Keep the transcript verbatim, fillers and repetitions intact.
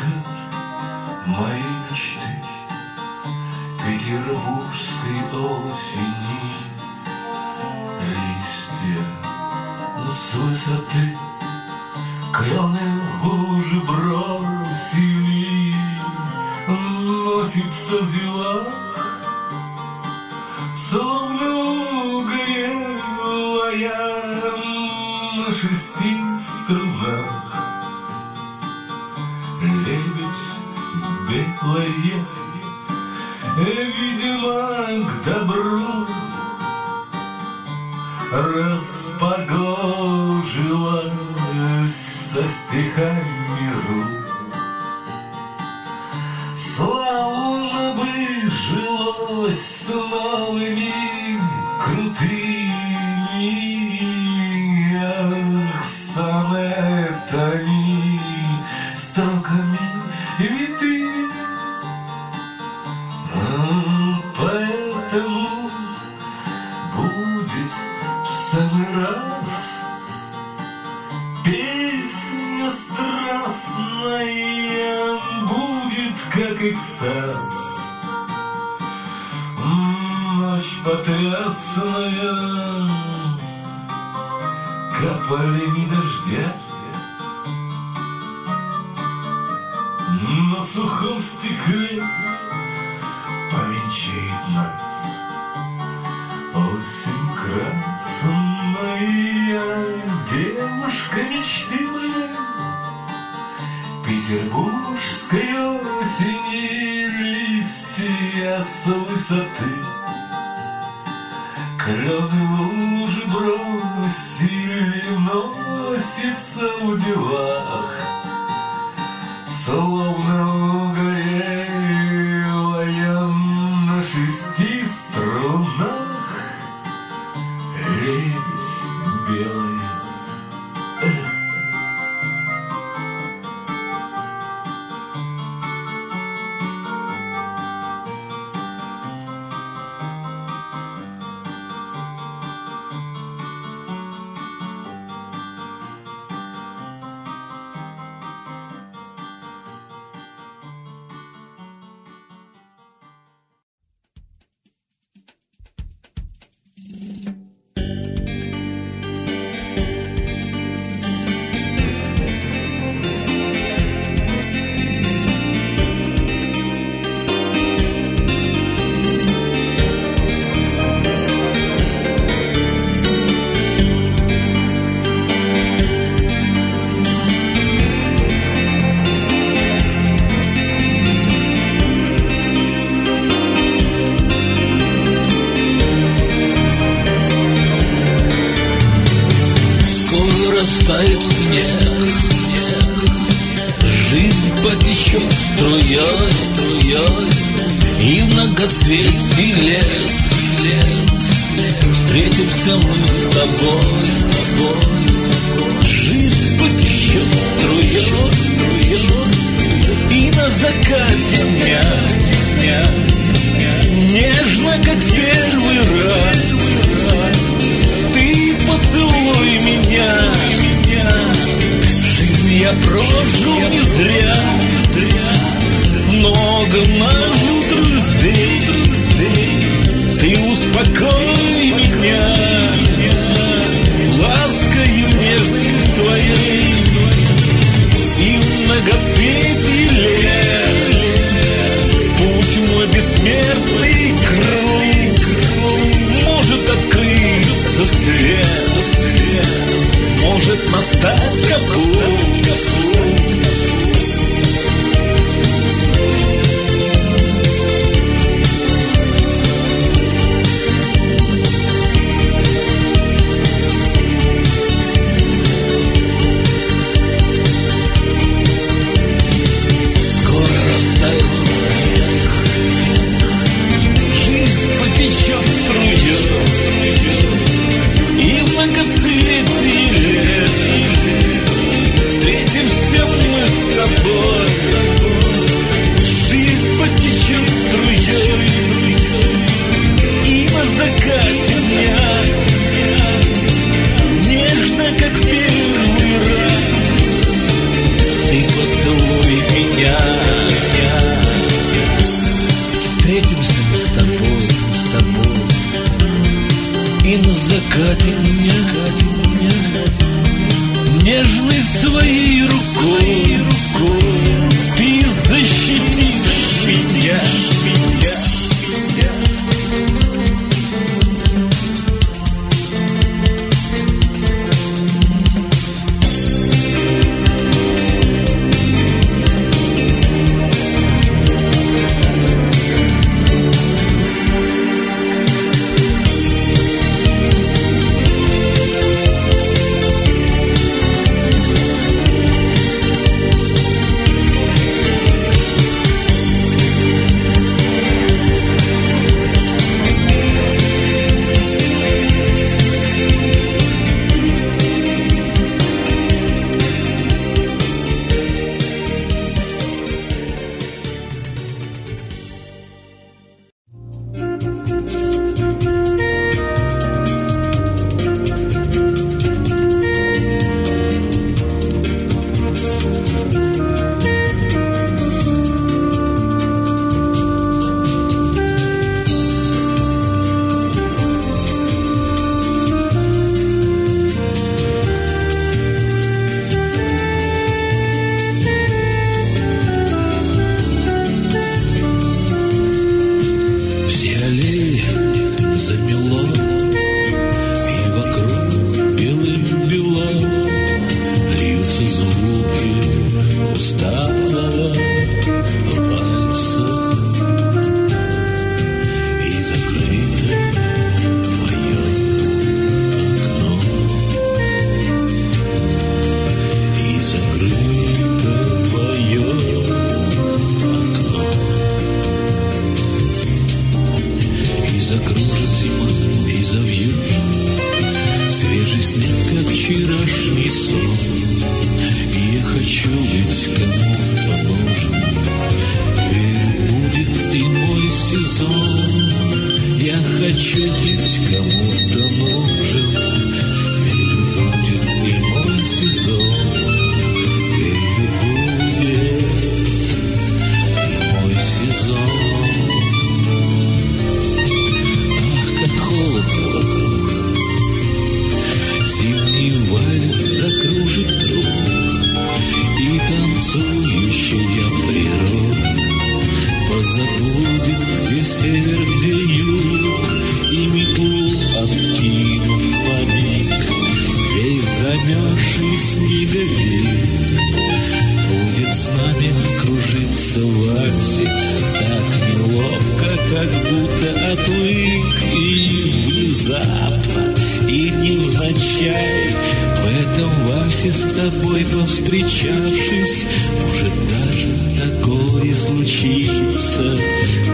веточкой моей мечты петербургской осени. Листья с высоты клены в лужи бросили, носится в делах, словно угорелая на шести струнах. Лебедь белая, видимо, к добру распогожилась со стихами ру. Славно бы жилось с новыми крутыми сонетами, строками витыми. Поэтому будет в самый раз песня страстная, будет как экстаз. Ночь потрясная каплями дождя на сухом стекле повенчает нас осень красная, девушка мечты моей петербургской осени. Листья с высоты клены в лужи бросили, носится в делах, словно угорелая на шести струнах. Лебедь белая, эх. Растает снег, жизнь потечет струей, струей, и многоцветный лет, лет. Встретимся мы с тобой, с тобой. Жизнь потечет струей, струей, и на закате дня, дня, нежно, как в первый раз, ты поцелуй меня. Жизнь я прожил не зря, много нажил друзей. Ты успокой меня ласкою нежной своей, и в многоцветии лет путь мой бессмертный крыл может открыться свет, может настать капут. Горы растают снег, жизнь встретимся мы с тобой, с тобой. И на закате дня, нежной своей рукой, рукой ты защитишь меня, меня. Вчерашний сон, и я хочу быть кому-то нужен. Верю, будет и мой сезон. Я хочу быть кому-то нужен. Верю, будет и мой сезон. Верю, будет и мой сезон. Ах, как холодно вокруг. Зимний вальс закружит друг, и танцующая природа позабудет, где север, где юг, и метлу откинув на миг, весь замерзший снеговик будет с нами кружиться в вальсе так неловко, как будто отвык, и внезапно и невзначай в этом вальсе с тобой повстречавшись, может даже такое случится.